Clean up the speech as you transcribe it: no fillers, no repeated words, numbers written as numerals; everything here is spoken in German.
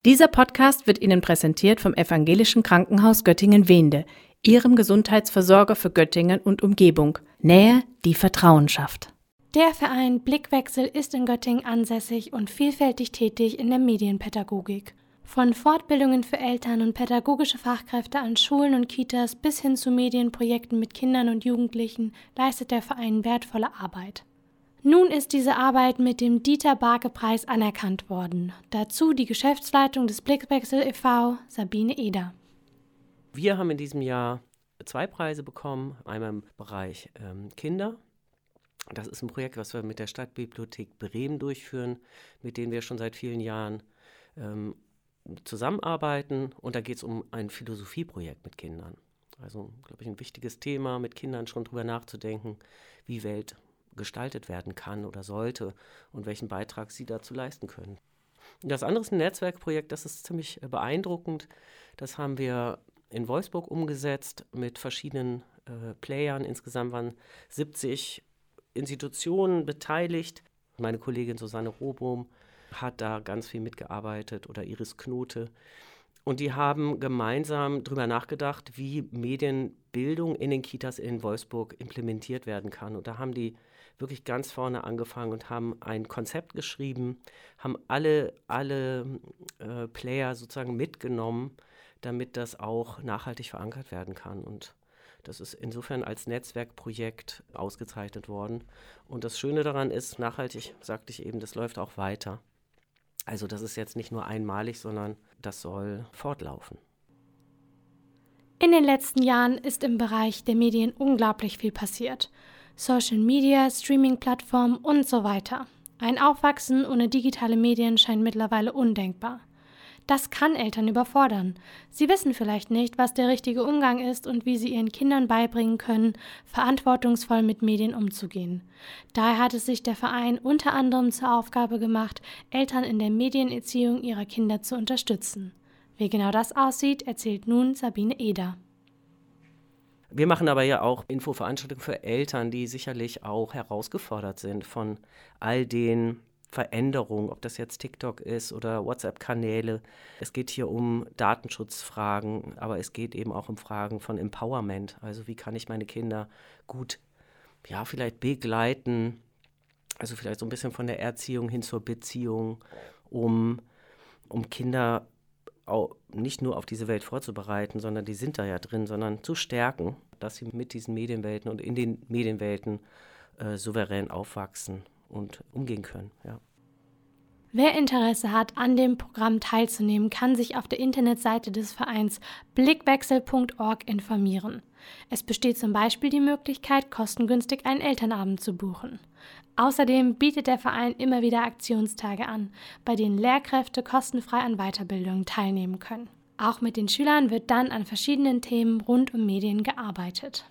Dieser Podcast wird Ihnen präsentiert vom Evangelischen Krankenhaus Göttingen-Wehnde, Ihrem Gesundheitsversorger für Göttingen und Umgebung. Nähe, die Vertrauen schafft. Der Verein Blickwechsel ist in Göttingen ansässig und vielfältig tätig in der Medienpädagogik. Von Fortbildungen für Eltern und pädagogische Fachkräfte an Schulen und Kitas bis hin zu Medienprojekten mit Kindern und Jugendlichen leistet der Verein wertvolle Arbeit. Nun ist diese Arbeit mit dem Dieter-Barke-Preis anerkannt worden. Dazu die Geschäftsleitung des Blickwechsel e.V., Sabine Eder. Wir haben in diesem Jahr 2 Preise bekommen, einmal im Bereich Kinder. Das ist ein Projekt, was wir mit der Stadtbibliothek Bremen durchführen, mit denen wir schon seit vielen Jahren zusammenarbeiten. Und da geht es um ein Philosophieprojekt mit Kindern. Also, glaube ich, ein wichtiges Thema, mit Kindern schon drüber nachzudenken, wie Welt gestaltet werden kann oder sollte und welchen Beitrag sie dazu leisten können. Das andere ist ein Netzwerkprojekt, das ist ziemlich beeindruckend. Das haben wir in Wolfsburg umgesetzt mit verschiedenen Playern. Insgesamt waren 70 Institutionen beteiligt. Meine Kollegin Susanne Rohbohm hat da ganz viel mitgearbeitet oder Iris Knote. Und die haben gemeinsam darüber nachgedacht, wie Medienbildung in den Kitas in Wolfsburg implementiert werden kann. Und da haben die wirklich ganz vorne angefangen und haben ein Konzept geschrieben, haben alle Player sozusagen mitgenommen, damit das auch nachhaltig verankert werden kann. Und das ist insofern als Netzwerkprojekt ausgezeichnet worden. Und das Schöne daran ist, nachhaltig, sagte ich eben, das läuft auch weiter. Also das ist jetzt nicht nur einmalig, sondern das soll fortlaufen. In den letzten Jahren ist im Bereich der Medien unglaublich viel passiert. Social Media, Streaming-Plattformen und so weiter. Ein Aufwachsen ohne digitale Medien scheint mittlerweile undenkbar. Das kann Eltern überfordern. Sie wissen vielleicht nicht, was der richtige Umgang ist und wie sie ihren Kindern beibringen können, verantwortungsvoll mit Medien umzugehen. Daher hat es sich der Verein unter anderem zur Aufgabe gemacht, Eltern in der Medienerziehung ihrer Kinder zu unterstützen. Wie genau das aussieht, erzählt nun Sabine Eder. Wir machen aber ja auch Infoveranstaltungen für Eltern, die sicherlich auch herausgefordert sind von all den Veränderungen, ob das jetzt TikTok ist oder WhatsApp-Kanäle. Es geht hier um Datenschutzfragen, aber es geht eben auch um Fragen von Empowerment. Also wie kann ich meine Kinder gut, vielleicht begleiten, also vielleicht so ein bisschen von der Erziehung hin zur Beziehung, um Kinder auch nicht nur auf diese Welt vorzubereiten, sondern die sind da ja drin, sondern zu stärken, dass sie mit diesen Medienwelten und in den Medienwelten souverän aufwachsen und umgehen können. Ja. Wer Interesse hat, an dem Programm teilzunehmen, kann sich auf der Internetseite des Vereins blickwechsel.org informieren. Es besteht zum Beispiel die Möglichkeit, kostengünstig einen Elternabend zu buchen. Außerdem bietet der Verein immer wieder Aktionstage an, bei denen Lehrkräfte kostenfrei an Weiterbildungen teilnehmen können. Auch mit den Schülern wird dann an verschiedenen Themen rund um Medien gearbeitet.